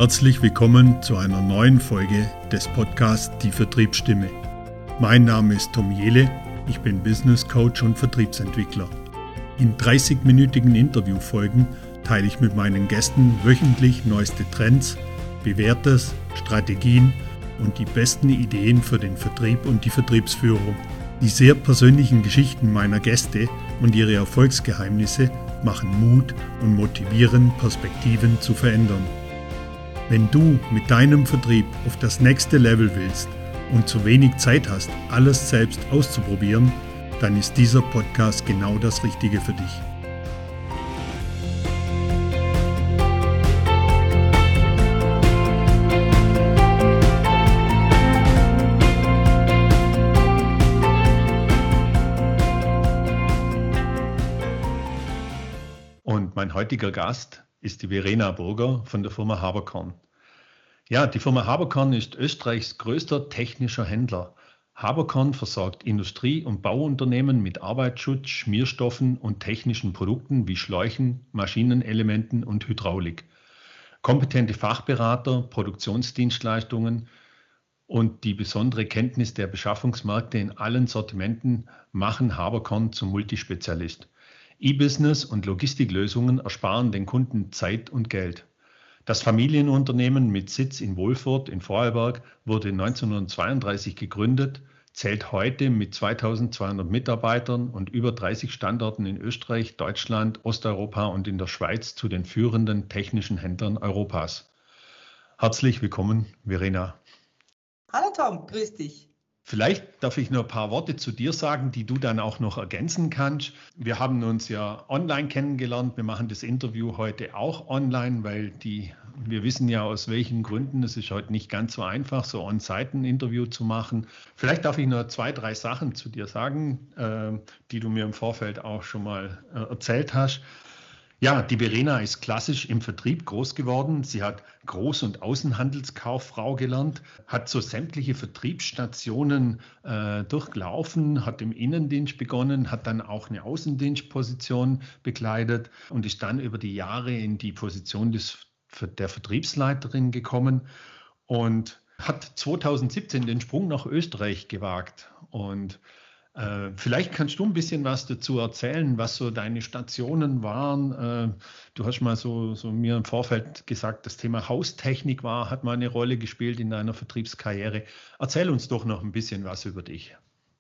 Herzlich willkommen zu einer neuen Folge des Podcasts Die Vertriebsstimme. Mein Name ist Tom Jehle, ich bin Business Coach und Vertriebsentwickler. In 30-minütigen Interviewfolgen teile ich mit meinen Gästen wöchentlich neueste Trends, Bewährtes, Strategien und die besten Ideen für den Vertrieb und die Vertriebsführung. Die sehr persönlichen Geschichten meiner Gäste und ihre Erfolgsgeheimnisse machen Mut und motivieren, Perspektiven zu verändern. Wenn du mit deinem Vertrieb auf das nächste Level willst und zu wenig Zeit hast, alles selbst auszuprobieren, dann ist dieser Podcast genau das Richtige für dich. Und mein heutiger Gast ist die Verena Burger von der Firma Haberkorn. Ja, die Firma Haberkorn ist Österreichs größter technischer Händler. Haberkorn versorgt Industrie- und Bauunternehmen mit Arbeitsschutz, Schmierstoffen und technischen Produkten wie Schläuchen, Maschinenelementen und Hydraulik. Kompetente Fachberater, Produktionsdienstleistungen und die besondere Kenntnis der Beschaffungsmärkte in allen Sortimenten machen Haberkorn zum Multispezialist. E-Business und Logistiklösungen ersparen den Kunden Zeit und Geld. Das Familienunternehmen mit Sitz in Wolfurt in Vorarlberg wurde 1932 gegründet, zählt heute mit 2200 Mitarbeitern und über 30 Standorten in Österreich, Deutschland, Osteuropa und in der Schweiz zu den führenden technischen Händlern Europas. Herzlich willkommen, Verena. Hallo Tom, grüß dich. Vielleicht darf ich nur ein paar Worte zu dir sagen, die du dann auch noch ergänzen kannst. Wir haben uns ja online kennengelernt. Wir machen das Interview heute auch online, weil wir wissen ja aus welchen Gründen, es ist heute nicht ganz so einfach, so on-site ein Interview zu machen. Vielleicht darf ich nur 2, 3 Sachen zu dir sagen, die du mir im Vorfeld auch schon mal erzählt hast. Ja, die Verena ist klassisch im Vertrieb groß geworden. Sie hat Groß- und Außenhandelskauffrau gelernt, hat so sämtliche Vertriebsstationen durchlaufen, hat im Innendienst begonnen, hat dann auch eine Außendienstposition bekleidet und ist dann über die Jahre in die Position der Vertriebsleiterin gekommen und hat 2017 den Sprung nach Österreich gewagt. Und vielleicht kannst du ein bisschen was dazu erzählen, was so deine Stationen waren. Du hast mal so mir im Vorfeld gesagt, das Thema Haustechnik hat mal eine Rolle gespielt in deiner Vertriebskarriere. Erzähl uns doch noch ein bisschen was über dich.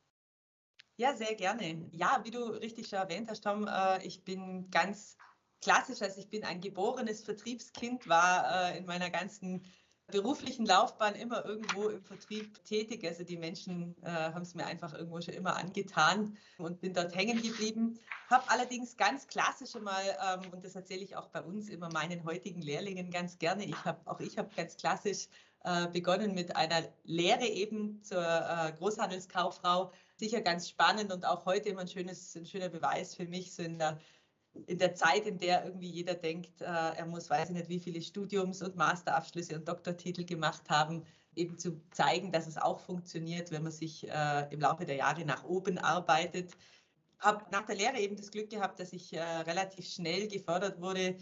Ja, sehr gerne. Ja, wie du richtig schon erwähnt hast, Tom, ich bin ganz klassisch, also ich bin ein geborenes Vertriebskind, war in meiner ganzen beruflichen Laufbahn immer irgendwo im Vertrieb tätig. Also die Menschen haben es mir einfach irgendwo schon immer angetan und bin dort hängen geblieben. Habe allerdings ganz klassisch mal, und das erzähle ich auch bei uns immer meinen heutigen Lehrlingen ganz gerne, ich habe ganz klassisch begonnen mit einer Lehre eben zur Großhandelskauffrau. Sicher ganz spannend und auch heute immer ein schöner Beweis für mich, so in der Zeit, in der irgendwie jeder denkt, er muss, weiß ich nicht, wie viele Studiums- und Masterabschlüsse und Doktortitel gemacht haben, eben zu zeigen, dass es auch funktioniert, wenn man sich im Laufe der Jahre nach oben arbeitet. Habe nach der Lehre eben das Glück gehabt, dass ich relativ schnell gefördert wurde,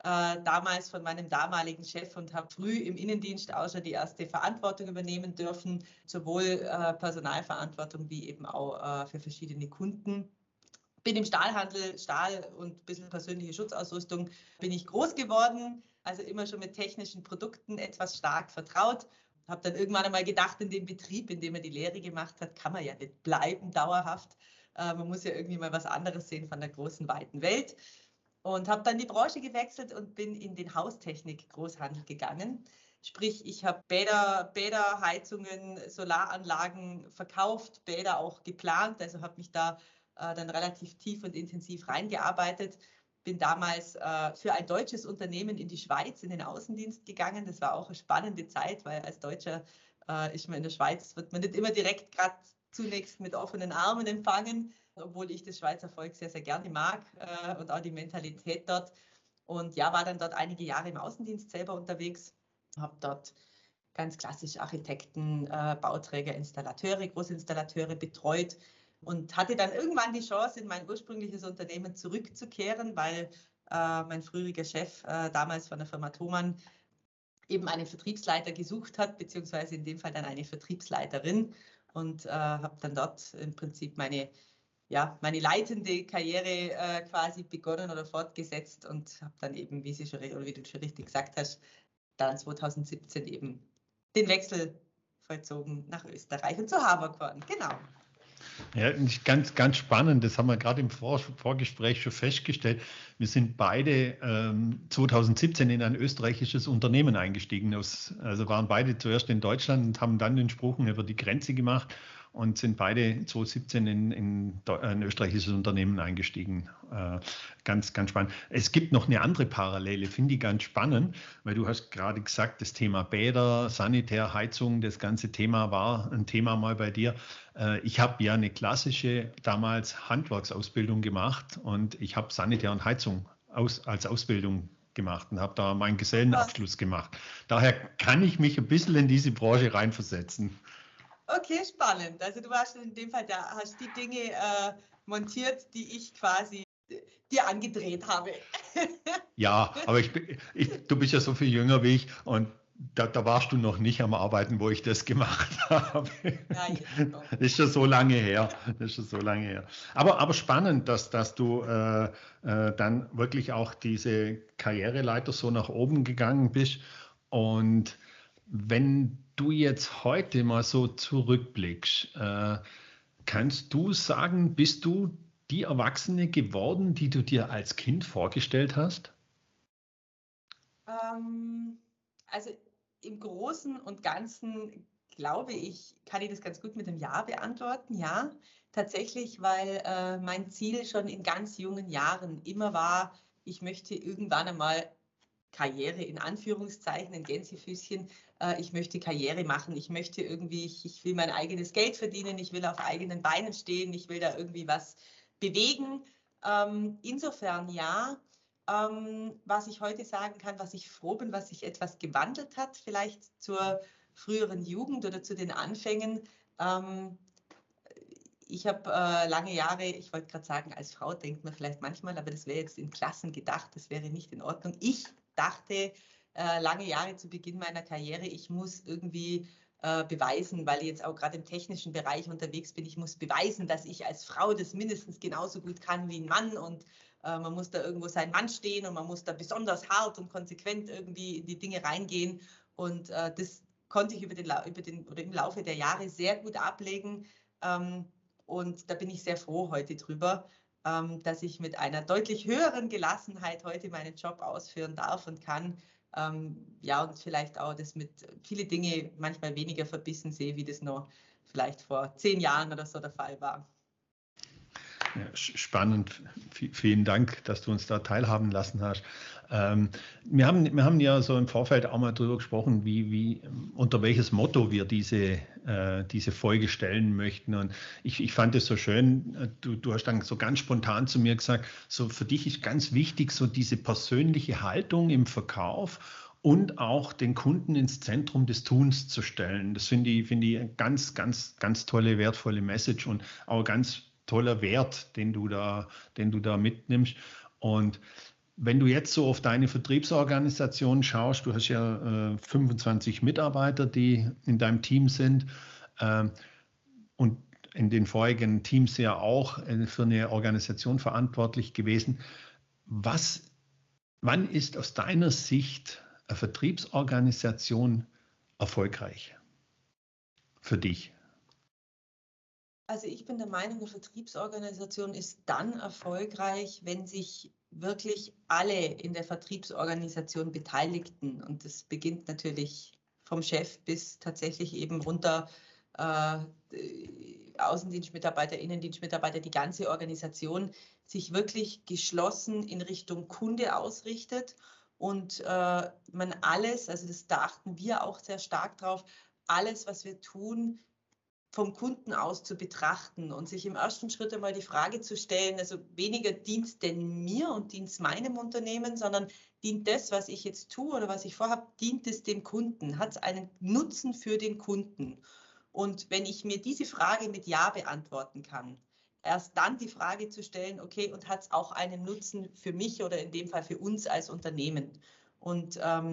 damals von meinem damaligen Chef und habe früh im Innendienst auch schon die erste Verantwortung übernehmen dürfen, sowohl Personalverantwortung wie eben auch für verschiedene Kunden. Bin im Stahlhandel, Stahl und ein bisschen persönliche Schutzausrüstung bin ich groß geworden, also immer schon mit technischen Produkten etwas stark vertraut. Habe dann irgendwann einmal gedacht, in dem Betrieb, in dem man die Lehre gemacht hat, kann man ja nicht bleiben dauerhaft. Man muss ja irgendwie mal was anderes sehen von der großen, weiten Welt. Und habe dann die Branche gewechselt und bin in den Haustechnik-Großhandel gegangen. Sprich, ich habe Bäder, Heizungen, Solaranlagen verkauft, Bäder auch geplant, also habe mich da dann relativ tief und intensiv reingearbeitet. Bin damals für ein deutsches Unternehmen in die Schweiz in den Außendienst gegangen. Das war auch eine spannende Zeit, weil als Deutscher ist man in der Schweiz, wird man nicht immer direkt gerade zunächst mit offenen Armen empfangen, obwohl ich das Schweizer Volk sehr, sehr gerne mag und auch die Mentalität dort. Und ja, war dann dort einige Jahre im Außendienst selber unterwegs, habe dort ganz klassisch Architekten, Bauträger, Installateure, Großinstallateure betreut und hatte dann irgendwann die Chance, in mein ursprüngliches Unternehmen zurückzukehren, weil mein früheriger Chef damals von der Firma Thomann eben einen Vertriebsleiter gesucht hat, beziehungsweise in dem Fall dann eine Vertriebsleiterin, und habe dann dort im Prinzip meine leitende Karriere quasi begonnen oder fortgesetzt und habe dann eben, wie du schon richtig gesagt hast, dann 2017 eben den Wechsel vollzogen nach Österreich und zu Haberkorn. Genau. Ja, ganz, ganz spannend. Das haben wir gerade im Vorgespräch schon festgestellt. Wir sind beide 2017 in ein österreichisches Unternehmen eingestiegen. Also waren beide zuerst in Deutschland und haben dann den Sprung über die Grenze gemacht und sind beide 2017 in ein österreichisches Unternehmen eingestiegen. Ganz, ganz spannend. Es gibt noch eine andere Parallele, finde ich ganz spannend, weil du hast gerade gesagt, das Thema Bäder, Sanitär, Heizung, das ganze Thema war ein Thema mal bei dir. Ich habe ja eine klassische damals Handwerksausbildung gemacht und ich habe Sanitär und Heizung als Ausbildung gemacht und habe da meinen Gesellenabschluss gemacht. Daher kann ich mich ein bisschen in diese Branche reinversetzen. Okay, spannend. Also du warst in dem Fall, da hast die Dinge montiert, die ich quasi dir angedreht habe. Ja, aber du bist ja so viel jünger wie ich und da warst du noch nicht am Arbeiten, wo ich das gemacht habe. Ja, das ist schon so lange her. Das ist schon so lange her. Aber spannend, dass du dann wirklich auch diese Karriereleiter so nach oben gegangen bist. Und wenn du jetzt heute mal so zurückblickst, kannst du sagen, bist du die Erwachsene geworden, die du dir als Kind vorgestellt hast? Also im Großen und Ganzen glaube ich, kann ich das ganz gut mit einem Ja beantworten. Ja, tatsächlich, weil mein Ziel schon in ganz jungen Jahren immer war, ich möchte irgendwann einmal Karriere in Anführungszeichen, in Gänsefüßchen, ich möchte Karriere machen, ich möchte irgendwie, ich will mein eigenes Geld verdienen, ich will auf eigenen Beinen stehen, ich will da irgendwie was bewegen. Insofern ja. Was ich heute sagen kann, was ich froh bin, was sich etwas gewandelt hat, vielleicht zur früheren Jugend oder zu den Anfängen. Ich habe lange Jahre, ich wollte gerade sagen, als Frau denkt man vielleicht manchmal, aber das wäre jetzt in Klassen gedacht, das wäre nicht in Ordnung. Ich dachte lange Jahre zu Beginn meiner Karriere, ich muss irgendwie beweisen, weil ich jetzt auch gerade im technischen Bereich unterwegs bin, ich muss beweisen, dass ich als Frau das mindestens genauso gut kann wie ein Mann, und man muss da irgendwo sein Mann stehen und man muss da besonders hart und konsequent irgendwie in die Dinge reingehen, und das konnte ich im Laufe der Jahre sehr gut ablegen. Und da bin ich sehr froh heute drüber, dass ich mit einer deutlich höheren Gelassenheit heute meinen Job ausführen darf und kann. Ja, und vielleicht auch das mit viele Dinge manchmal weniger verbissen sehe, wie das noch vielleicht vor 10 Jahren oder so der Fall war. Ja, spannend. Vielen Dank, dass du uns da teilhaben lassen hast. Wir haben ja so im Vorfeld auch mal darüber gesprochen, unter welches Motto wir diese Folge stellen möchten. Und ich fand es so schön, du hast dann so ganz spontan zu mir gesagt, so für dich ist ganz wichtig, so diese persönliche Haltung im Verkauf und auch den Kunden ins Zentrum des Tuns zu stellen. Das finde ich eine ganz, ganz, ganz tolle, wertvolle Message und auch ganz toller Wert, den du da mitnimmst. Und wenn du jetzt so auf deine Vertriebsorganisation schaust, du hast ja 25 Mitarbeiter, die in deinem Team sind, und in den vorigen Teams ja auch für eine Organisation verantwortlich gewesen. Wann ist aus deiner Sicht eine Vertriebsorganisation erfolgreich für dich? Also ich bin der Meinung, eine Vertriebsorganisation ist dann erfolgreich, wenn sich wirklich alle in der Vertriebsorganisation Beteiligten, und das beginnt natürlich vom Chef bis tatsächlich eben runter Außendienstmitarbeiter, Innendienstmitarbeiter, die ganze Organisation sich wirklich geschlossen in Richtung Kunde ausrichtet und man alles, also da achten wir auch sehr stark drauf, alles, was wir tun, vom Kunden aus zu betrachten und sich im ersten Schritt einmal die Frage zu stellen, also weniger dient denn mir und dient es meinem Unternehmen, sondern dient das, was ich jetzt tue oder was ich vorhabe, dient es dem Kunden? Hat es einen Nutzen für den Kunden? Und wenn ich mir diese Frage mit Ja beantworten kann, erst dann die Frage zu stellen, okay, und hat es auch einen Nutzen für mich oder in dem Fall für uns als Unternehmen? Und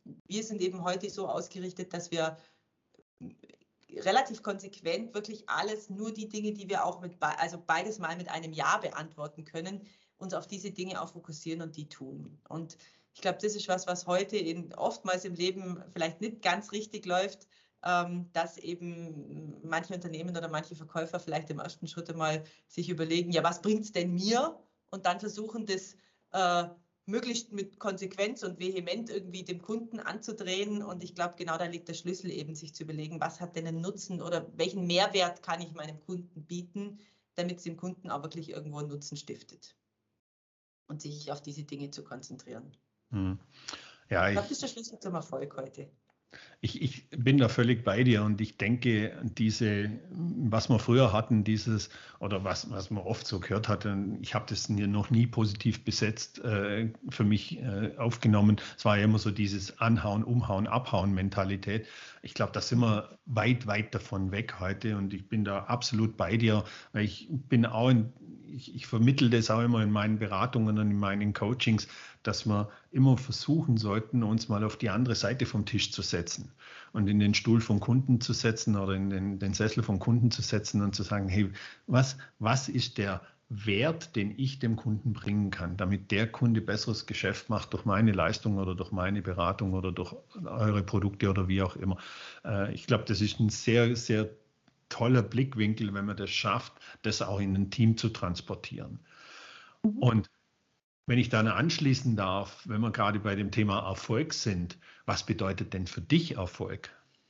wir sind eben heute so ausgerichtet, dass wir relativ konsequent wirklich alles, nur die Dinge, die wir auch also beides mal mit einem Ja beantworten können, uns auf diese Dinge auch fokussieren und die tun. Und ich glaube, das ist was heute oftmals im Leben vielleicht nicht ganz richtig läuft, dass eben manche Unternehmen oder manche Verkäufer vielleicht im ersten Schritt einmal sich überlegen, ja, was bringt es denn mir? Und dann versuchen, das möglichst mit Konsequenz und vehement irgendwie dem Kunden anzudrehen. Und ich glaube, genau da liegt der Schlüssel eben, sich zu überlegen, was hat denn einen Nutzen oder welchen Mehrwert kann ich meinem Kunden bieten, damit es dem Kunden auch wirklich irgendwo einen Nutzen stiftet. Und sich auf diese Dinge zu konzentrieren. Ja, ich glaube, das ist der Schlüssel zum Erfolg heute. Ich bin da völlig bei dir und ich denke, was wir früher hatten, oder was man oft so gehört hatte, ich habe das noch nie positiv besetzt für mich aufgenommen. Es war ja immer so dieses Anhauen, Umhauen, Abhauen Mentalität. Ich glaube, da sind wir weit, weit davon weg heute und ich bin da absolut bei dir, weil ich vermittle das auch immer in meinen Beratungen und in meinen Coachings, dass wir immer versuchen sollten, uns mal auf die andere Seite vom Tisch zu setzen und in den Stuhl vom Kunden zu setzen oder in den Sessel vom Kunden zu setzen und zu sagen, hey, was ist der Wert, den ich dem Kunden bringen kann, damit der Kunde besseres Geschäft macht durch meine Leistung oder durch meine Beratung oder durch eure Produkte oder wie auch immer. Ich glaube, das ist ein sehr, sehr toller Blickwinkel, wenn man das schafft, das auch in ein Team zu transportieren. Und wenn ich dann anschließen darf, wenn wir gerade bei dem Thema Erfolg sind, was bedeutet denn für dich Erfolg?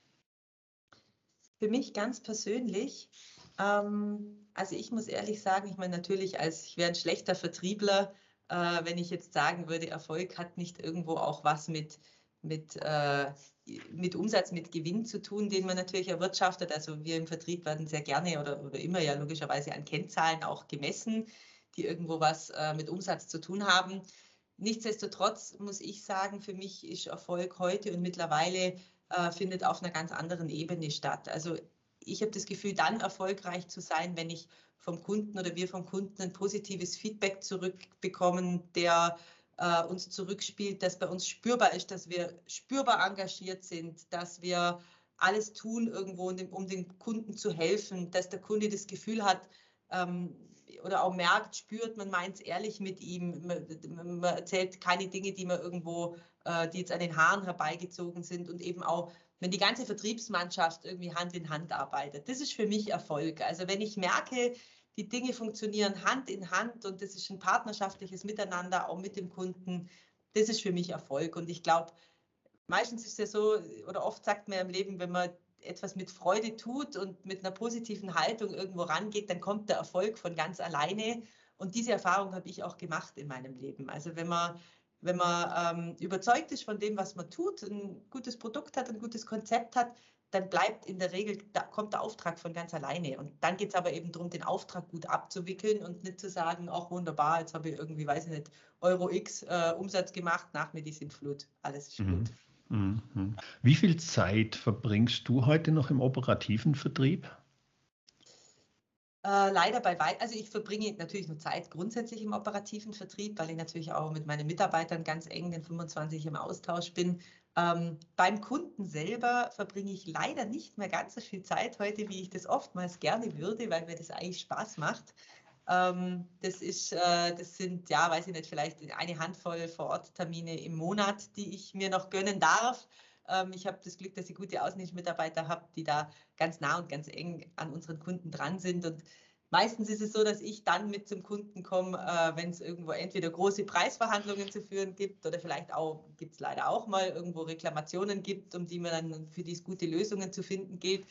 Für mich ganz persönlich, also ich muss ehrlich sagen, ich meine natürlich, ich wäre ein schlechter Vertriebler, wenn ich jetzt sagen würde, Erfolg hat nicht irgendwo auch was mit Umsatz, mit Gewinn zu tun, den man natürlich erwirtschaftet. Also wir im Vertrieb werden sehr gerne oder immer ja logischerweise an Kennzahlen auch gemessen, die irgendwo was mit Umsatz zu tun haben. Nichtsdestotrotz muss ich sagen, für mich ist Erfolg heute und mittlerweile findet auf einer ganz anderen Ebene statt. Also ich habe das Gefühl, dann erfolgreich zu sein, wenn ich vom Kunden oder wir vom Kunden ein positives Feedback zurückbekommen, der uns zurückspielt, dass bei uns spürbar ist, dass wir spürbar engagiert sind, dass wir alles tun irgendwo, um dem Kunden zu helfen, dass der Kunde das Gefühl hat, oder auch merkt, spürt, man meint es ehrlich mit ihm, man erzählt keine Dinge, die man irgendwo, die jetzt an den Haaren herbeigezogen sind und eben auch, wenn die ganze Vertriebsmannschaft irgendwie Hand in Hand arbeitet. Das ist für mich Erfolg. Also wenn ich merke, die Dinge funktionieren Hand in Hand und das ist ein partnerschaftliches Miteinander auch mit dem Kunden, das ist für mich Erfolg. Und ich glaube, meistens ist es ja so, oder oft sagt man im Leben, wenn man etwas mit Freude tut und mit einer positiven Haltung irgendwo rangeht, dann kommt der Erfolg von ganz alleine. Und diese Erfahrung habe ich auch gemacht in meinem Leben. Also wenn man überzeugt ist von dem, was man tut, ein gutes Produkt hat, ein gutes Konzept hat, dann bleibt in der Regel, da kommt der Auftrag von ganz alleine. Und dann geht es aber eben darum, den Auftrag gut abzuwickeln und nicht zu sagen, ach wunderbar, jetzt habe ich irgendwie, weiß ich nicht, Euro X Umsatz gemacht, nach mir die Sintflut, alles ist gut. Wie viel Zeit verbringst du heute noch im operativen Vertrieb? Leider also ich verbringe natürlich nur Zeit grundsätzlich im operativen Vertrieb, weil ich natürlich auch mit meinen Mitarbeitern ganz eng, den 25 im Austausch bin. Beim Kunden selber verbringe ich leider nicht mehr ganz so viel Zeit heute, wie ich das oftmals gerne würde, weil mir das eigentlich Spaß macht. Das sind, ja, weiß ich nicht, vielleicht eine Handvoll Vor-Ort-Termine im Monat, die ich mir noch gönnen darf. Ich habe das Glück, dass ich gute Außendienstmitarbeiter habe, die da ganz nah und ganz eng an unseren Kunden dran sind. Und meistens ist es so, dass ich dann mit zum Kunden komme, wenn es irgendwo entweder große Preisverhandlungen zu führen gibt oder vielleicht auch, gibt es leider auch mal, irgendwo Reklamationen gibt, für die es gute Lösungen zu finden gilt.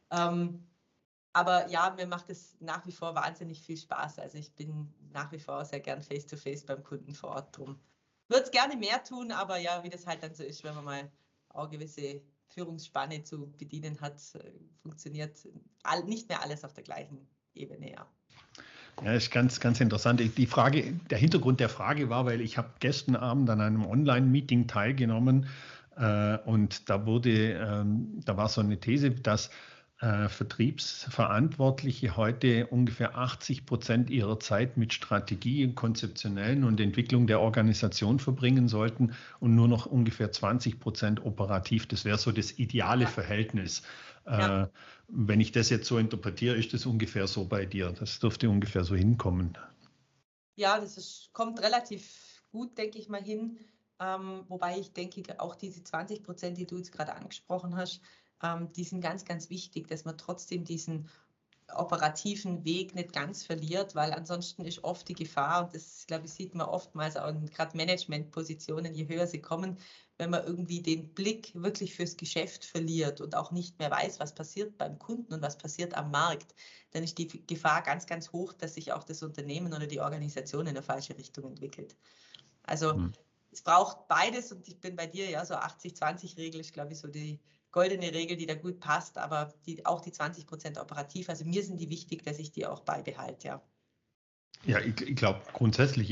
Aber ja, mir macht es nach wie vor wahnsinnig viel Spaß. Also ich bin nach wie vor sehr gern face-to-face beim Kunden vor Ort drum. Würde es gerne mehr tun, aber ja, wie das halt dann so ist, wenn man mal auch gewisse Führungsspanne zu bedienen hat, funktioniert nicht mehr alles auf der gleichen Ebene, ja. Ja, ist ganz, ganz interessant. Der Hintergrund der Frage war, weil ich habe gestern Abend an einem Online-Meeting teilgenommen und da war so eine These, dass Vertriebsverantwortliche heute ungefähr 80% ihrer Zeit mit Strategie, konzeptionellen und Entwicklung der Organisation verbringen sollten und nur noch ungefähr 20% operativ. Das wäre so das ideale Verhältnis. Ja. Wenn ich das jetzt so interpretiere, ist das ungefähr so bei dir. Das dürfte ungefähr so hinkommen. Ja, kommt relativ gut, denke ich mal, hin. Wobei ich denke, auch diese 20%, die du jetzt gerade angesprochen hast, die sind ganz, ganz wichtig, dass man trotzdem diesen operativen Weg nicht ganz verliert, weil ansonsten ist oft die Gefahr, und das, glaube ich, sieht man oftmals auch in gerade Managementpositionen, je höher sie kommen, wenn man irgendwie den Blick wirklich fürs Geschäft verliert und auch nicht mehr weiß, was passiert beim Kunden und was passiert am Markt, dann ist die Gefahr ganz, ganz hoch, dass sich auch das Unternehmen oder die Organisation in eine falsche Richtung entwickelt. Also es braucht beides und ich bin bei dir, ja, so 80-20-Regel ist, glaube ich, so die goldene Regel, die da gut passt, aber auch die 20% operativ, also mir sind die wichtig, dass ich die auch beibehalte, ja. Ja, ich glaube grundsätzlich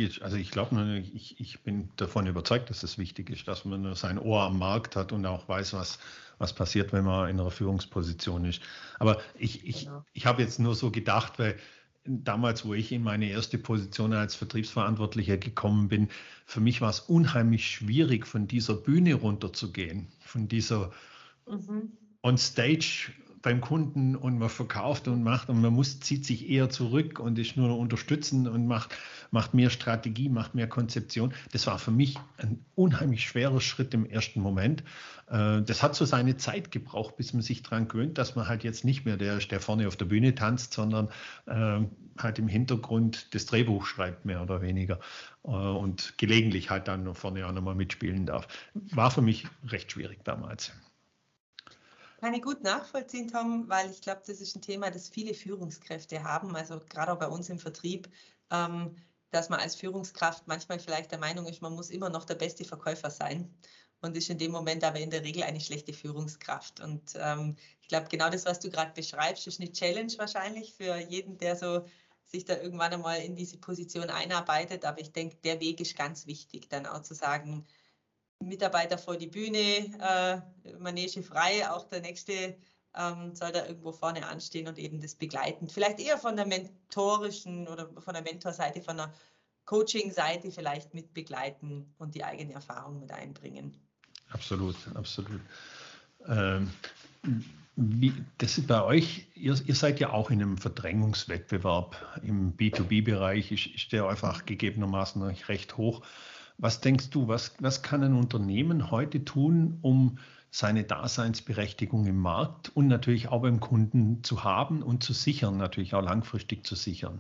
ich bin davon überzeugt, dass es wichtig ist, dass man sein Ohr am Markt hat und auch weiß, was passiert, wenn man in einer Führungsposition ist. Aber ich habe jetzt nur so gedacht, weil damals, wo ich in meine erste Position als Vertriebsverantwortlicher gekommen bin, für mich war es unheimlich schwierig, von dieser Bühne runterzugehen, von dieser on stage beim Kunden und man verkauft und macht und zieht sich eher zurück und ist nur noch unterstützen und macht mehr Strategie, macht mehr Konzeption. Das war für mich ein unheimlich schwerer Schritt im ersten Moment. Das hat so seine Zeit gebraucht, bis man sich daran gewöhnt, dass man halt jetzt nicht mehr der ist, der vorne auf der Bühne tanzt, sondern halt im Hintergrund das Drehbuch schreibt, mehr oder weniger. Und gelegentlich halt dann vorne auch nochmal mitspielen darf. War für mich recht schwierig damals. Kann ich gut nachvollziehen, Tom, weil ich glaube, das ist ein Thema, das viele Führungskräfte haben, also gerade auch bei uns im Vertrieb, dass man als Führungskraft manchmal vielleicht der Meinung ist, man muss immer noch der beste Verkäufer sein und ist in dem Moment aber in der Regel eine schlechte Führungskraft. Und ich glaube, genau das, was du gerade beschreibst, ist eine Challenge wahrscheinlich für jeden, der so sich da irgendwann einmal in diese Position einarbeitet. Aber ich denke, der Weg ist ganz wichtig, dann auch zu sagen, Mitarbeiter vor die Bühne, Manege frei, auch der nächste soll da irgendwo vorne anstehen und eben das begleiten. Vielleicht eher von der mentorischen oder von der Mentorseite, von der Coaching-Seite vielleicht mit begleiten und die eigene Erfahrung mit einbringen. Absolut, absolut. Das ist bei euch, ihr seid ja auch in einem Verdrängungswettbewerb im B2B-Bereich, ist der einfach gegebenermaßen recht hoch. Was denkst du, was kann ein Unternehmen heute tun, um seine Daseinsberechtigung im Markt und natürlich auch beim Kunden zu haben und zu sichern, natürlich auch langfristig zu sichern?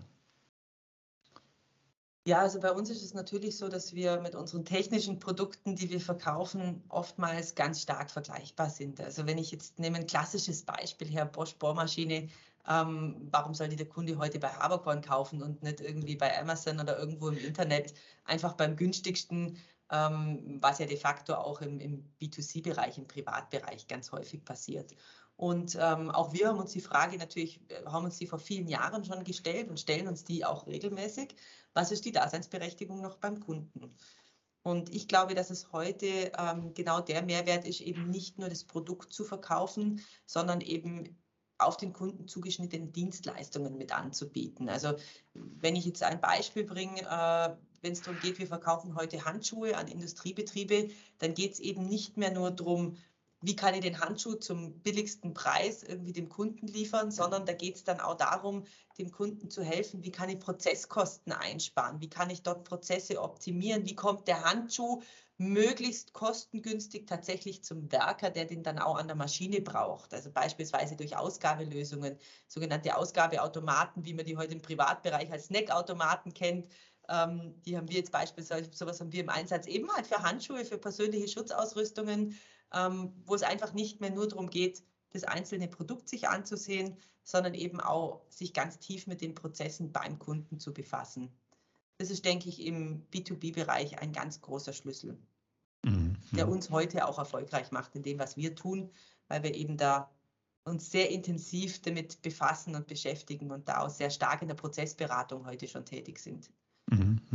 Ja, also bei uns ist es natürlich so, dass wir mit unseren technischen Produkten, die wir verkaufen, oftmals ganz stark vergleichbar sind. Also wenn ich jetzt nehme ein klassisches Beispiel her, Bosch Bohrmaschine, warum sollte der Kunde heute bei Haberkorn kaufen und nicht irgendwie bei Amazon oder irgendwo im Internet, einfach beim günstigsten, was ja de facto auch im B2C-Bereich, im Privatbereich ganz häufig passiert. Und auch wir haben uns die Frage natürlich, haben uns die vor vielen Jahren schon gestellt und stellen uns die auch regelmäßig. Was ist die Daseinsberechtigung noch beim Kunden? Und ich glaube, dass es heute genau der Mehrwert ist, eben nicht nur das Produkt zu verkaufen, sondern eben auf den Kunden zugeschnittene Dienstleistungen mit anzubieten. Also wenn ich jetzt ein Beispiel bringe, wenn es darum geht, wir verkaufen heute Handschuhe an Industriebetriebe, dann geht es eben nicht mehr nur darum, wie kann ich den Handschuh zum billigsten Preis irgendwie dem Kunden liefern, sondern da geht es dann auch darum, dem Kunden zu helfen, wie kann ich Prozesskosten einsparen, wie kann ich dort Prozesse optimieren, wie kommt der Handschuh möglichst kostengünstig tatsächlich zum Werker, der den dann auch an der Maschine braucht. Also beispielsweise durch Ausgabelösungen, sogenannte Ausgabeautomaten, wie man die heute im Privatbereich als Snackautomaten kennt. Die haben wir jetzt beispielsweise, sowas haben wir im Einsatz eben halt für Handschuhe, für persönliche Schutzausrüstungen, wo es einfach nicht mehr nur darum geht, das einzelne Produkt sich anzusehen, sondern eben auch sich ganz tief mit den Prozessen beim Kunden zu befassen. Das ist, denke ich, im B2B-Bereich ein ganz großer Schlüssel, der uns heute auch erfolgreich macht in dem, was wir tun, weil wir eben da uns sehr intensiv damit befassen und beschäftigen und da auch sehr stark in der Prozessberatung heute schon tätig sind.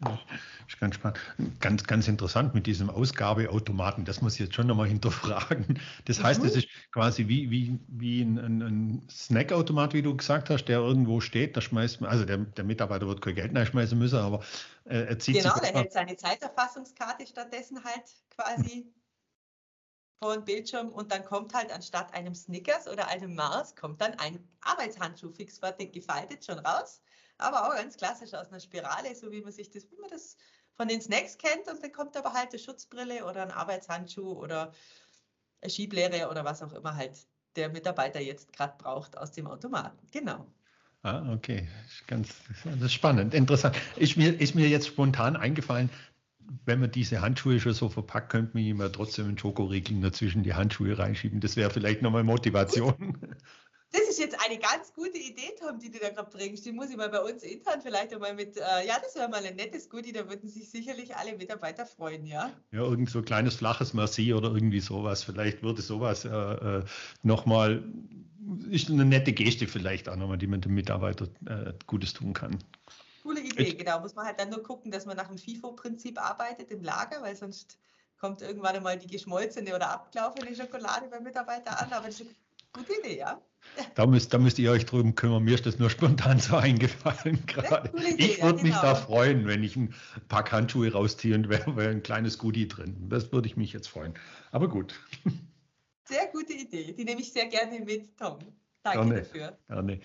ist ganz spannend. Ganz interessant mit diesem Ausgabeautomaten. Das muss ich jetzt schon nochmal hinterfragen. Das heißt, es ist quasi wie ein Snackautomat, wie du gesagt hast, der irgendwo steht. Da schmeißt man, also der Mitarbeiter wird kein Geld reinschmeißen müssen, aber er zieht sich. Genau, der hält seine Zeiterfassungskarte stattdessen halt quasi vor den Bildschirm und dann kommt halt anstatt einem Snickers oder einem Mars, kommt dann ein Arbeitshandschuh fixfertig gefaltet schon raus, aber auch ganz klassisch aus einer Spirale, so wie man das von den Snacks kennt, und dann kommt aber halt eine Schutzbrille oder ein Arbeitshandschuh oder eine Schieblehre oder was auch immer halt der Mitarbeiter jetzt gerade braucht aus dem Automaten. Genau. Ah, okay. Das ist spannend, interessant. Ist mir jetzt spontan eingefallen, wenn man diese Handschuhe schon so verpackt, könnte man immer trotzdem einen Schokoriegel dazwischen die Handschuhe reinschieben. Das wäre vielleicht nochmal Motivation. Das ist jetzt eine ganz gute Idee, Tom, die du da gerade bringst. Die muss ich mal bei uns intern vielleicht einmal ja, das wäre mal ein nettes Goodie, da würden sich sicherlich alle Mitarbeiter freuen, ja. Ja, irgend so ein kleines flaches Merci oder irgendwie sowas. Vielleicht würde sowas nochmal, ist eine nette Geste vielleicht auch nochmal, die man dem Mitarbeiter Gutes tun kann. Coole Idee, genau. Muss man halt dann nur gucken, dass man nach dem FIFO-Prinzip arbeitet im Lager, weil sonst kommt irgendwann einmal die geschmolzene oder abgelaufene Schokolade beim Mitarbeiter an. Aber das ist eine gute Idee, ja. Da müsst ihr euch drüben kümmern. Mir ist das nur spontan so eingefallen gerade. Ich würde mich da freuen, wenn ich ein paar Handschuhe rausziehe und wäre ein kleines Goodie drin. Das würde ich mich jetzt freuen. Aber gut. Sehr gute Idee. Die nehme ich sehr gerne mit, Tom. Danke dafür. Gerne.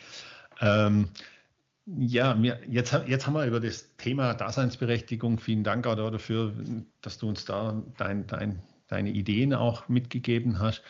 Ja, jetzt haben wir über das Thema Daseinsberechtigung. Vielen Dank auch dafür, dass du uns da deine Ideen auch mitgegeben hast.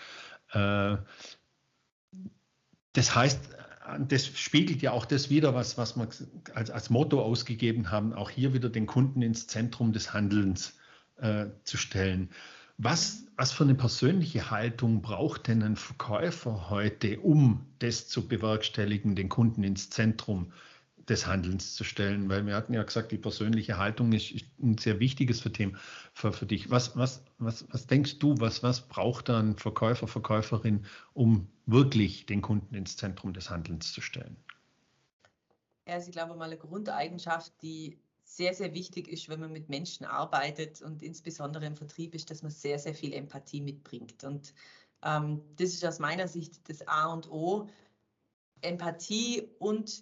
Das heißt, das spiegelt ja auch das wider, was wir als Motto ausgegeben haben, auch hier wieder den Kunden ins Zentrum des Handelns zu stellen. Was für eine persönliche Haltung braucht denn ein Verkäufer heute, um das zu bewerkstelligen, den Kunden ins Zentrum des Handelns zu stellen? Weil wir hatten ja gesagt, die persönliche Haltung ist ein sehr wichtiges Thema für dich. Was denkst du, was braucht da ein Verkäufer, Verkäuferin, um wirklich den Kunden ins Zentrum des Handelns zu stellen? Ja, also ich glaube mal eine Grundeigenschaft, die sehr, sehr wichtig ist, wenn man mit Menschen arbeitet und insbesondere im Vertrieb, ist, dass man sehr, sehr viel Empathie mitbringt. Und das ist aus meiner Sicht das A und O. Empathie und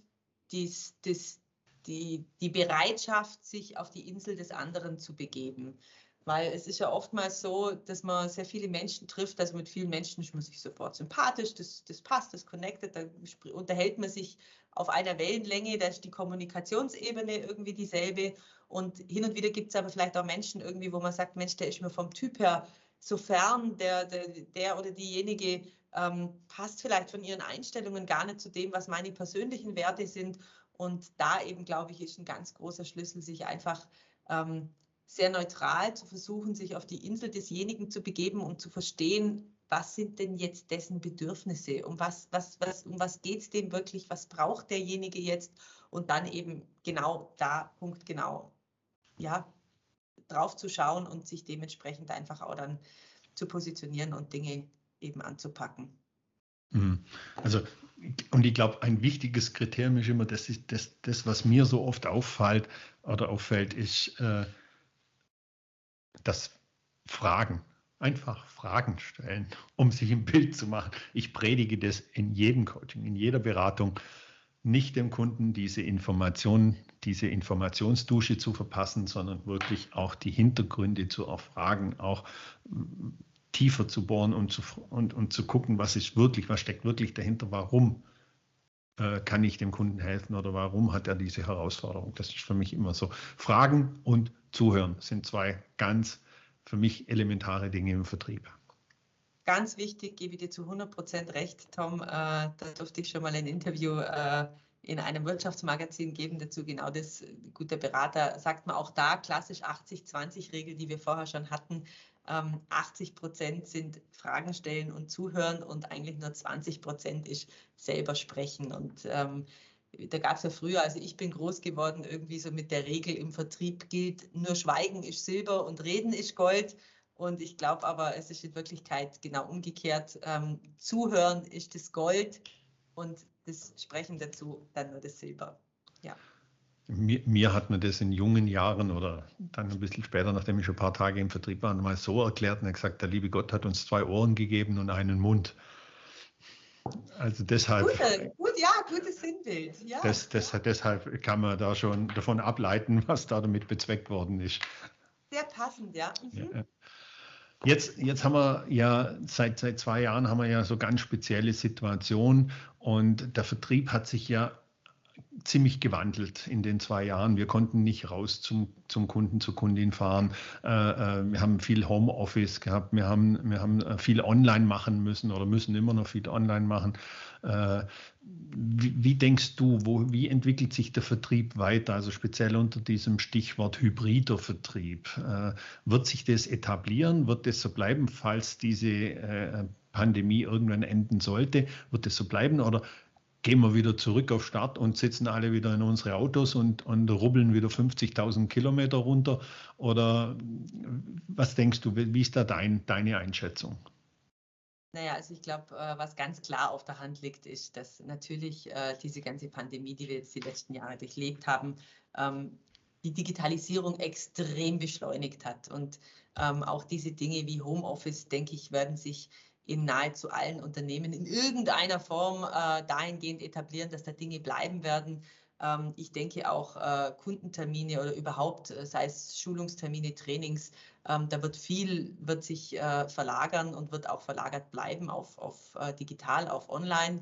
die Bereitschaft, sich auf die Insel des anderen zu begeben. Weil es ist ja oftmals so, dass man sehr viele Menschen trifft, also mit vielen Menschen ist man sich sofort sympathisch, das passt, das connectet, da unterhält man sich auf einer Wellenlänge, da ist die Kommunikationsebene irgendwie dieselbe, und hin und wieder gibt es aber vielleicht auch Menschen irgendwie, wo man sagt, Mensch, der ist mir vom Typ her so fern, der oder diejenige passt vielleicht von ihren Einstellungen gar nicht zu dem, was meine persönlichen Werte sind, und da eben, glaube ich, ist ein ganz großer Schlüssel, sich einfach sehr neutral zu versuchen, sich auf die Insel desjenigen zu begeben und zu verstehen, was sind denn jetzt dessen Bedürfnisse, um was geht es dem wirklich, was braucht derjenige jetzt, und dann eben genau da, punktgenau, ja, drauf zu schauen und sich dementsprechend einfach auch dann zu positionieren und Dinge eben anzupacken. Also, und ich glaube, ein wichtiges Kriterium ist immer, das, was mir so oft auffällt, ist das Fragen. Einfach Fragen stellen, um sich ein Bild zu machen. Ich predige das in jedem Coaching, in jeder Beratung, nicht dem Kunden diese Informationsdusche zu verpassen, sondern wirklich auch die Hintergründe zu erfragen, auch tiefer zu bohren und zu gucken, was steckt wirklich dahinter, warum kann ich dem Kunden helfen oder warum hat er diese Herausforderung. Das ist für mich immer so. Fragen und Zuhören sind zwei ganz für mich elementare Dinge im Vertrieb. Ganz wichtig, gebe ich dir zu 100% recht, Tom. Da durfte ich schon mal ein Interview in einem Wirtschaftsmagazin geben dazu. Genau das, guter Berater, sagt man auch da, klassisch 80-20-Regel, die wir vorher schon hatten. 80% sind Fragen stellen und zuhören und eigentlich nur 20% ist selber sprechen. Und da gab es ja früher, also ich bin groß geworden, irgendwie so mit der Regel im Vertrieb gilt, nur Schweigen ist Silber und Reden ist Gold. Und ich glaube aber, es ist in Wirklichkeit genau umgekehrt. Zuhören ist das Gold und das Sprechen dazu dann nur das Silber. Ja. Mir hat man das in jungen Jahren oder dann ein bisschen später, nachdem ich schon ein paar Tage im Vertrieb war, mal so erklärt und er gesagt, der liebe Gott hat uns 2 Ohren gegeben und einen Mund. Also deshalb, Gutes Sinnbild. Ja. deshalb kann man da schon davon ableiten, was da damit bezweckt worden ist. Sehr passend, ja. Ja. Jetzt haben wir ja seit 2 Jahren haben wir ja so ganz spezielle Situationen und der Vertrieb hat sich ja ziemlich gewandelt in den 2 Jahren. Wir konnten nicht raus zum Kunden, zur Kundin fahren. Wir haben viel Homeoffice gehabt. Wir haben viel online machen müssen oder müssen immer noch viel online machen. Wie denkst du, wie entwickelt sich der Vertrieb weiter? Also speziell unter diesem Stichwort hybrider Vertrieb. Wird sich das etablieren? Wird das so bleiben, falls diese Pandemie irgendwann enden sollte? Wird das so bleiben oder gehen wir wieder zurück auf Start und sitzen alle wieder in unsere Autos und rubbeln wieder 50.000 Kilometer runter? Oder was denkst du, wie ist da deine Einschätzung? Naja, also ich glaube, was ganz klar auf der Hand liegt, ist, dass natürlich diese ganze Pandemie, die wir jetzt die letzten Jahre durchlebt haben, die Digitalisierung extrem beschleunigt hat. Und auch diese Dinge wie Homeoffice, denke ich, werden sich in nahezu allen Unternehmen in irgendeiner Form dahingehend etablieren, dass da Dinge bleiben werden. Ich denke auch Kundentermine oder überhaupt, sei es Schulungstermine, Trainings, da wird sich verlagern und wird auch verlagert bleiben auf digital, auf online.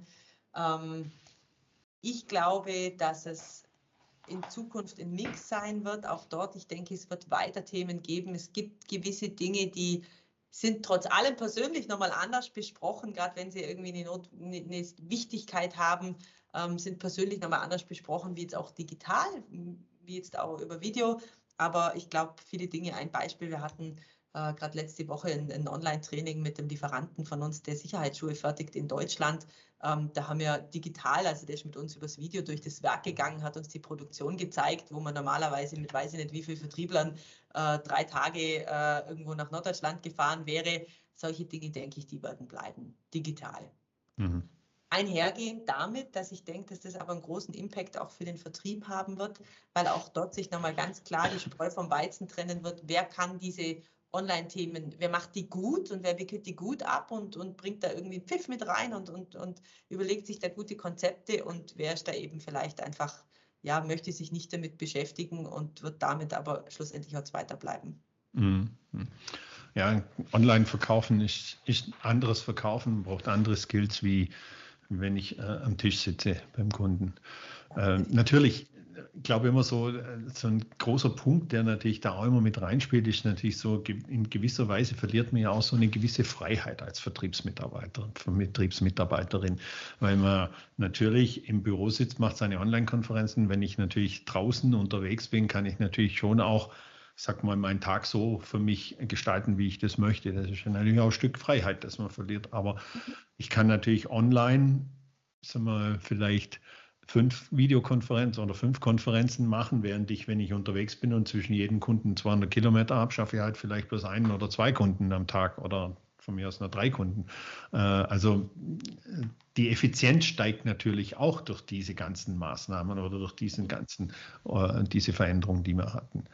Ich glaube, dass es in Zukunft ein Mix sein wird. Auch dort, ich denke, es wird weiter Themen geben. Es gibt gewisse Dinge, die sind trotz allem persönlich nochmal anders besprochen, gerade wenn sie irgendwie eine Wichtigkeit haben, sind persönlich nochmal anders besprochen, wie jetzt auch digital, wie jetzt auch über Video. Aber ich glaube, viele Dinge, ein Beispiel, wir hatten gerade letzte Woche ein Online-Training mit dem Lieferanten von uns, der Sicherheitsschuhe fertigt in Deutschland. Da haben wir digital, also der ist mit uns übers Video durch das Werk gegangen, hat uns die Produktion gezeigt, wo man normalerweise mit weiß ich nicht wie vielen Vertrieblern 3 Tage irgendwo nach Norddeutschland gefahren wäre. Solche Dinge, denke ich, die werden bleiben, digital. Mhm. Einhergehend damit, dass ich denke, dass das aber einen großen Impact auch für den Vertrieb haben wird, weil auch dort sich nochmal ganz klar die Spreu vom Weizen trennen wird. Wer kann diese Online-Themen, wer macht die gut und wer wickelt die gut ab und bringt da irgendwie einen Pfiff mit rein und überlegt sich da gute Konzepte und wer ist da eben vielleicht einfach, ja, möchte sich nicht damit beschäftigen und wird damit aber schlussendlich auch Zweiter bleiben. Mhm. Ja, Online-Verkaufen ist anderes Verkaufen, braucht andere Skills, wie wenn ich am Tisch sitze beim Kunden. Natürlich, ich glaube immer so ein großer Punkt, der natürlich da auch immer mit reinspielt, ist natürlich so, in gewisser Weise verliert man ja auch so eine gewisse Freiheit als Vertriebsmitarbeiter, Vertriebsmitarbeiterin, weil man natürlich im Büro sitzt, macht seine Online-Konferenzen. Wenn ich natürlich draußen unterwegs bin, kann ich natürlich schon auch, sag mal, meinen Tag so für mich gestalten, wie ich das möchte. Das ist natürlich auch ein Stück Freiheit, das man verliert. Aber ich kann natürlich online, sagen wir, vielleicht 5 Videokonferenzen oder 5 Konferenzen machen, während wenn ich unterwegs bin und zwischen jedem Kunden 200 Kilometer habe, schaffe ich halt vielleicht bloß 1 oder 2 Kunden am Tag oder von mir aus nur 3 Kunden. Also die Effizienz steigt natürlich auch durch diese ganzen Maßnahmen oder durch diese Veränderungen, die wir hatten.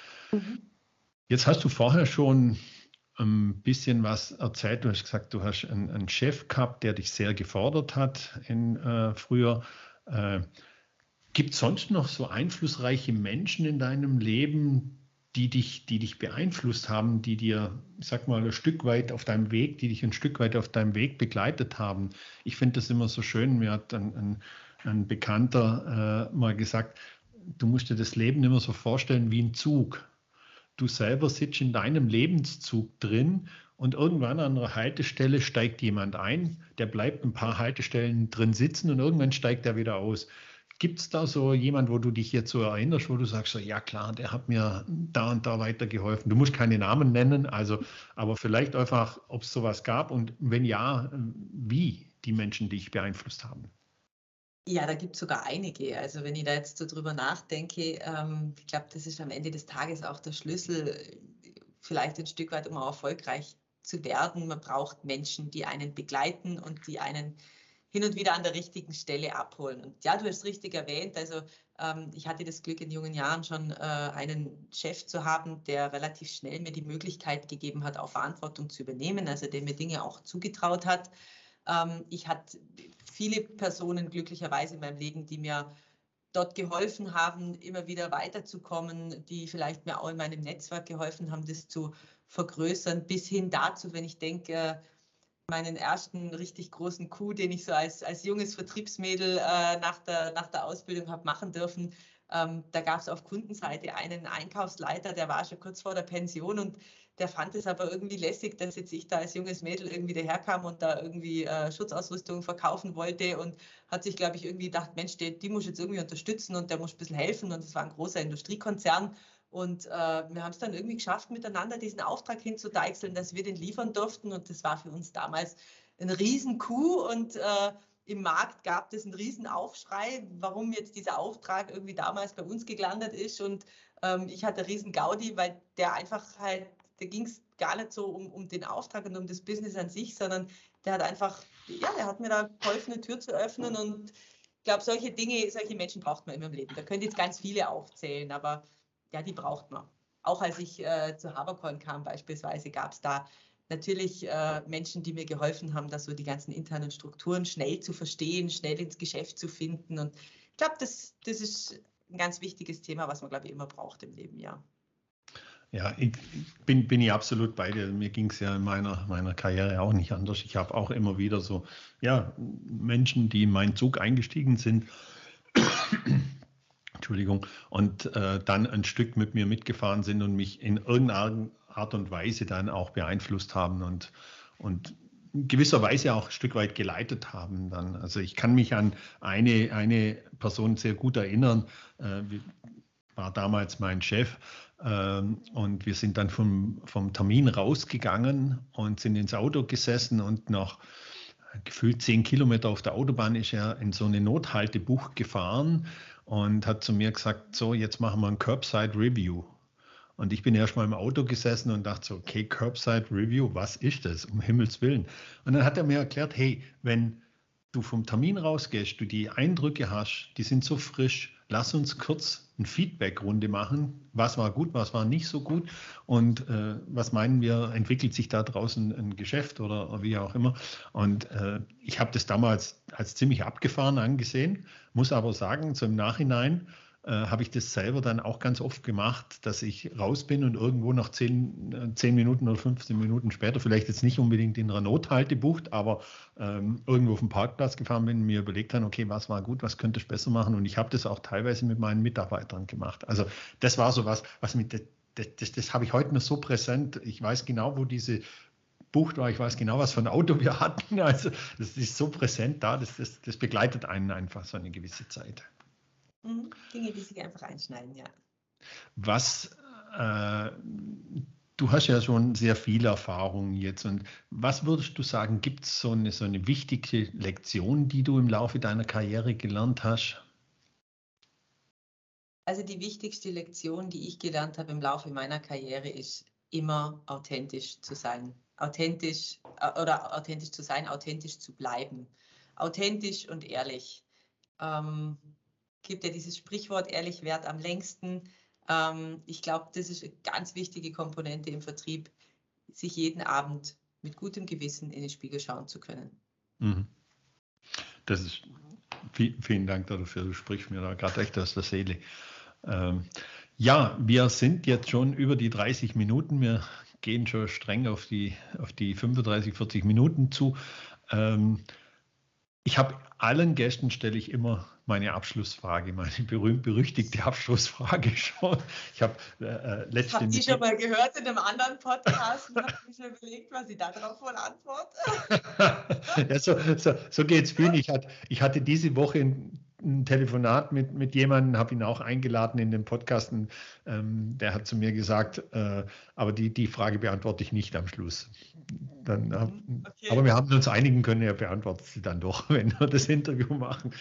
Jetzt hast du vorher schon ein bisschen was erzählt. Du hast gesagt, du hast einen Chef gehabt, der dich sehr gefordert hat früher. Gibt es sonst noch so einflussreiche Menschen in deinem Leben, die dich beeinflusst haben, die dir, ich sag mal, ein Stück weit auf deinem Weg, die dich ein Stück weit auf deinem Weg begleitet haben? Ich finde das immer so schön. Mir hat ein Bekannter mal gesagt, du musst dir das Leben immer so vorstellen wie ein Zug. Du selber sitzt in deinem Lebenszug drin und irgendwann an einer Haltestelle steigt jemand ein, der bleibt ein paar Haltestellen drin sitzen und irgendwann steigt er wieder aus. Gibt es da so jemand, wo du dich jetzt so erinnerst, wo du sagst, so, ja klar, der hat mir da und da weitergeholfen? Du musst keine Namen nennen, aber vielleicht einfach, ob es sowas gab und wenn ja, wie die Menschen dich beeinflusst haben. Ja, da gibt es sogar einige. Also wenn ich da jetzt so drüber nachdenke, ich glaube, das ist am Ende des Tages auch der Schlüssel, vielleicht ein Stück weit, um auch erfolgreich zu werden. Man braucht Menschen, die einen begleiten und die einen hin und wieder an der richtigen Stelle abholen. Und ja, du hast richtig erwähnt, also ich hatte das Glück, in jungen Jahren schon einen Chef zu haben, der relativ schnell mir die Möglichkeit gegeben hat, auch Verantwortung zu übernehmen, also der mir Dinge auch zugetraut hat. Ich hatte viele Personen glücklicherweise in meinem Leben, die mir dort geholfen haben, immer wieder weiterzukommen, die vielleicht mir auch in meinem Netzwerk geholfen haben, das zu vergrößern, bis hin dazu, wenn ich denke, meinen ersten richtig großen Coup, den ich so als junges Vertriebsmädel nach der Ausbildung habe machen dürfen. Da gab es auf Kundenseite einen Einkaufsleiter, der war schon kurz vor der Pension und der fand es aber irgendwie lässig, dass jetzt ich da als junges Mädel irgendwie daherkam und da irgendwie Schutzausrüstung verkaufen wollte und hat sich, glaube ich, irgendwie gedacht, Mensch, die muss ich jetzt irgendwie unterstützen und der muss ein bisschen helfen und es war ein großer Industriekonzern. Und wir haben es dann irgendwie geschafft, miteinander diesen Auftrag hinzudeichseln, dass wir den liefern durften. Und das war für uns damals ein Riesen-Coup. Und im Markt gab es einen Riesenaufschrei, warum jetzt dieser Auftrag irgendwie damals bei uns gelandet ist. Und ich hatte Riesen-Gaudi, weil der einfach halt, da ging es gar nicht so um den Auftrag und um das Business an sich, sondern der hat einfach, ja, der hat mir da geholfen, eine Tür zu öffnen. Und ich glaube, solche Dinge, solche Menschen braucht man immer im Leben. Da könnt ihr jetzt ganz viele aufzählen, aber ja, die braucht man. Auch als ich zu Habercorn kam beispielsweise, gab es da natürlich Menschen, die mir geholfen haben, da so die ganzen internen Strukturen schnell zu verstehen, schnell ins Geschäft zu finden. Und ich glaube, das ist ein ganz wichtiges Thema, was man, glaube ich, immer braucht im Leben, ja. Ja, ich bin ich absolut bei dir. Mir ging es ja in meiner Karriere auch nicht anders. Ich habe auch immer wieder so, ja, Menschen, die in meinen Zug eingestiegen sind, Entschuldigung, und dann ein Stück mit mir mitgefahren sind und mich in irgendeiner Art und Weise dann auch beeinflusst haben und in gewisser Weise auch ein Stück weit geleitet haben dann. Also ich kann mich an eine Person sehr gut erinnern, war damals mein Chef, und wir sind dann vom Termin rausgegangen und sind ins Auto gesessen und nach gefühlt 10 Kilometer auf der Autobahn ist er in so eine Nothaltebucht gefahren und hat zu mir gesagt, so, jetzt machen wir ein Curbside Review. Und ich bin erst mal im Auto gesessen und dachte so, okay, Curbside Review, was ist das, um Himmels Willen? Und dann hat er mir erklärt, hey, wenn du vom Termin rausgehst, du die Eindrücke hast, die sind so frisch, lass uns kurz eine Feedback-Runde machen. Was war gut, was war nicht so gut und was meinen wir, entwickelt sich da draußen ein Geschäft oder wie auch immer. Und ich habe das damals als ziemlich abgefahren angesehen, muss aber sagen, so im Nachhinein habe ich das selber dann auch ganz oft gemacht, dass ich raus bin und irgendwo noch 10 Minuten oder 15 Minuten später, vielleicht jetzt nicht unbedingt in einer Nothaltebucht, aber irgendwo auf dem Parkplatz gefahren bin und mir überlegt habe, okay, was war gut, was könnte ich besser machen, und ich habe das auch teilweise mit meinen Mitarbeitern gemacht. Also das war so was das habe ich heute noch so präsent. Ich weiß genau, wo diese Bucht war, ich weiß genau, was für ein Auto wir hatten. Also das ist so präsent da, das begleitet einen einfach so eine gewisse Zeit. Dinge, die sich einfach einschneiden, ja. Du hast ja schon sehr viel Erfahrung jetzt, und was würdest du sagen, gibt es so eine wichtige Lektion, die du im Laufe deiner Karriere gelernt hast? Also die wichtigste Lektion, die ich gelernt habe im Laufe meiner Karriere, ist immer authentisch zu sein. Authentisch zu sein, authentisch zu bleiben. Authentisch und ehrlich. Gibt ja dieses Sprichwort, ehrlich währt am längsten. Ich glaube, das ist eine ganz wichtige Komponente im Vertrieb, sich jeden Abend mit gutem Gewissen in den Spiegel schauen zu können. Das ist, vielen Dank dafür, du sprichst mir da gerade echt aus der Seele. Ja, wir sind jetzt schon über die 30 Minuten, wir gehen schon streng auf die 35, 40 Minuten zu. Ich habe allen Gästen, stelle ich immer meine Abschlussfrage, meine berühmt-berüchtigte Abschlussfrage schon. Ich habe letztens. Habt ihr schon mal gehört in einem anderen Podcast und habt mich schon überlegt, was ich darauf wohl antworte? Ja, so geht es vielen. Ich hatte diese Woche ein Telefonat mit jemandem, habe ihn auch eingeladen in den Podcast. Der hat zu mir gesagt, aber die Frage beantworte ich nicht am Schluss. Okay. Aber wir haben uns einigen können, er beantwortet sie dann doch, wenn wir das Interview machen.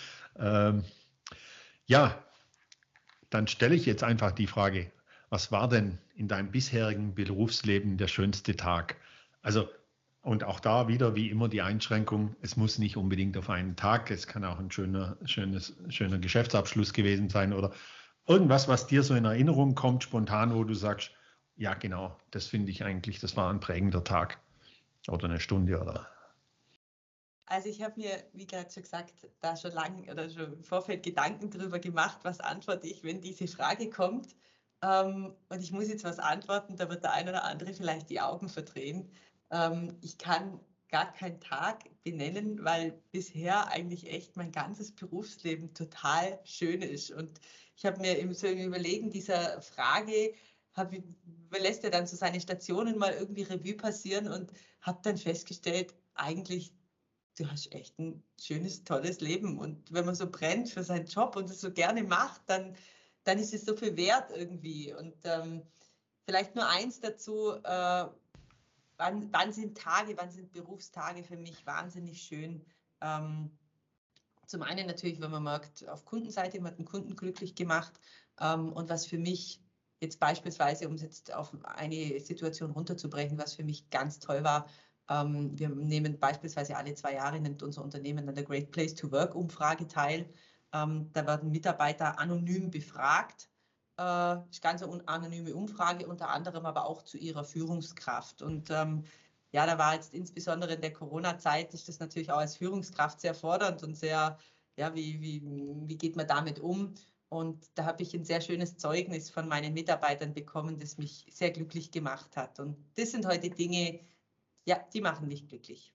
Ja, dann stelle ich jetzt einfach die Frage, was war denn in deinem bisherigen Berufsleben der schönste Tag? Also Und auch da wieder wie immer die Einschränkung, es muss nicht unbedingt auf einen Tag, es kann auch ein schöner Geschäftsabschluss gewesen sein oder irgendwas, was dir so in Erinnerung kommt, spontan, wo du sagst, ja genau, das finde ich eigentlich, das war ein prägender Tag oder eine Stunde oder. Also ich habe mir, wie gerade schon gesagt, da schon lange oder schon im Vorfeld Gedanken darüber gemacht, was antworte ich, wenn diese Frage kommt. Und ich muss jetzt was antworten, da wird der ein oder andere vielleicht die Augen verdrehen. Ich kann gar keinen Tag benennen, weil bisher eigentlich echt mein ganzes Berufsleben total schön ist. Und ich habe mir so im Überlegen dieser Frage, lässt er dann so seine Stationen mal irgendwie Revue passieren und habe dann festgestellt, eigentlich, du hast echt ein schönes, tolles Leben. Und wenn man so brennt für seinen Job und es so gerne macht, dann ist es so viel wert irgendwie. Und vielleicht nur eins dazu, wann sind Berufstage für mich wahnsinnig schön? Zum einen natürlich, wenn man merkt, auf Kundenseite, man hat einen Kunden glücklich gemacht. Und was für mich jetzt beispielsweise, um es jetzt auf eine Situation runterzubrechen, was für mich ganz toll war, wir nehmen beispielsweise alle 2 Jahre, nimmt unser Unternehmen an der Great Place to Work Umfrage teil. Da werden Mitarbeiter anonym befragt. Das ist ganz eine anonyme Umfrage, unter anderem aber auch zu ihrer Führungskraft. Und ja, da war jetzt insbesondere in der Corona-Zeit, ist das natürlich auch als Führungskraft sehr fordernd und sehr, ja, wie geht man damit um? Und da habe ich ein sehr schönes Zeugnis von meinen Mitarbeitern bekommen, das mich sehr glücklich gemacht hat. Und das sind heute Dinge, ja, die machen mich glücklich.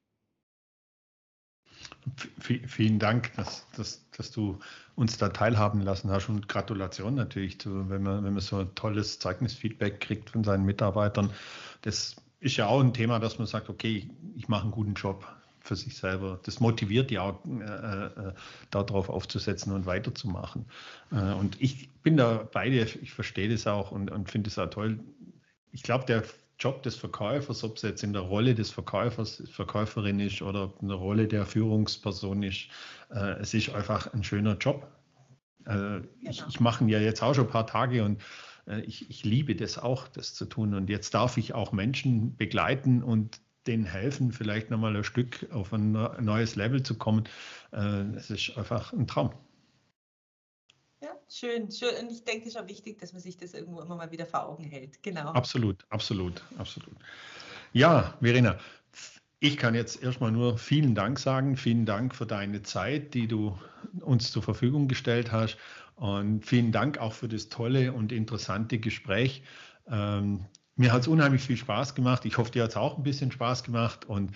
Vielen Dank, dass du uns da teilhaben lassen hast und Gratulation natürlich, wenn man so ein tolles Zeugnisfeedback kriegt von seinen Mitarbeitern. Das ist ja auch ein Thema, dass man sagt, okay, ich mache einen guten Job für sich selber. Das motiviert ja auch, darauf aufzusetzen und weiterzumachen. Und ich bin da bei dir, ich verstehe das auch und finde es auch toll. Ich glaube, der Job des Verkäufers, ob es jetzt in der Rolle des Verkäufers, Verkäuferin ist oder in der Rolle der Führungsperson ist, es ist einfach ein schöner Job. Genau. Ich mache ihn ja jetzt auch schon ein paar Tage und ich liebe das auch, das zu tun. Und jetzt darf ich auch Menschen begleiten und denen helfen, vielleicht nochmal ein Stück auf ein neues Level zu kommen. Es ist einfach ein Traum. Ja, schön, schön. Und ich denke, es ist auch wichtig, dass man sich das irgendwo immer mal wieder vor Augen hält. Genau. Absolut. Ja, Verena, ich kann jetzt erstmal nur vielen Dank sagen. Vielen Dank für deine Zeit, die du uns zur Verfügung gestellt hast. Und vielen Dank auch für das tolle und interessante Gespräch. Mir hat es unheimlich viel Spaß gemacht. Ich hoffe, dir hat es auch ein bisschen Spaß gemacht. Und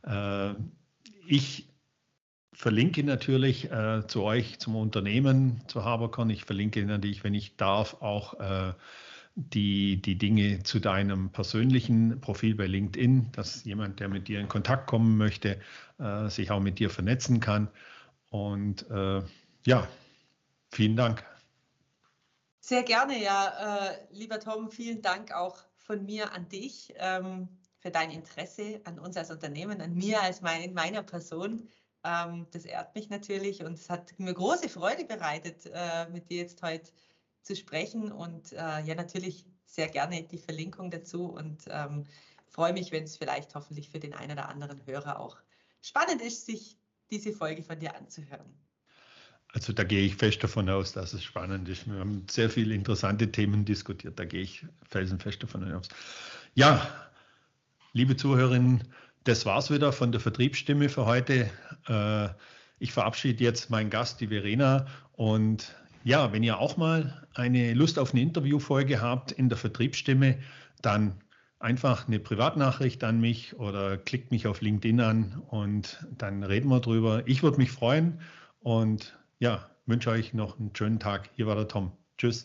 ich verlinke natürlich zu euch, zum Unternehmen, zu Haberkorn. Ich verlinke natürlich, wenn ich darf, auch die Dinge zu deinem persönlichen Profil bei LinkedIn, dass jemand, der mit dir in Kontakt kommen möchte, sich auch mit dir vernetzen kann. Und ja, vielen Dank. Sehr gerne, ja. Lieber Tom, vielen Dank auch von mir an dich für dein Interesse an uns als Unternehmen, an mir als meiner Person. Das ehrt mich natürlich und es hat mir große Freude bereitet, mit dir jetzt heute zu sprechen und ja, natürlich sehr gerne die Verlinkung dazu und freue mich, wenn es vielleicht hoffentlich für den einen oder anderen Hörer auch spannend ist, sich diese Folge von dir anzuhören. Also da gehe ich fest davon aus, dass es spannend ist. Wir haben sehr viele interessante Themen diskutiert, da gehe ich felsenfest davon aus. Ja, liebe Zuhörerinnen, das war's wieder von der Vertriebsstimme für heute. Ich verabschiede jetzt meinen Gast, die Verena. Und ja, wenn ihr auch mal eine Lust auf eine Interviewfolge habt in der Vertriebsstimme, dann einfach eine Privatnachricht an mich oder klickt mich auf LinkedIn an und dann reden wir drüber. Ich würde mich freuen und ja, wünsche euch noch einen schönen Tag. Hier war der Tom. Tschüss.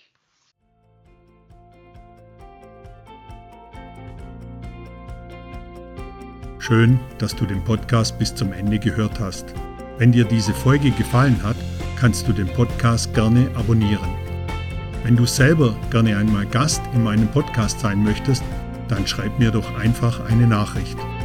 Schön, dass du den Podcast bis zum Ende gehört hast. Wenn dir diese Folge gefallen hat, kannst du den Podcast gerne abonnieren. Wenn du selber gerne einmal Gast in meinem Podcast sein möchtest, dann schreib mir doch einfach eine Nachricht.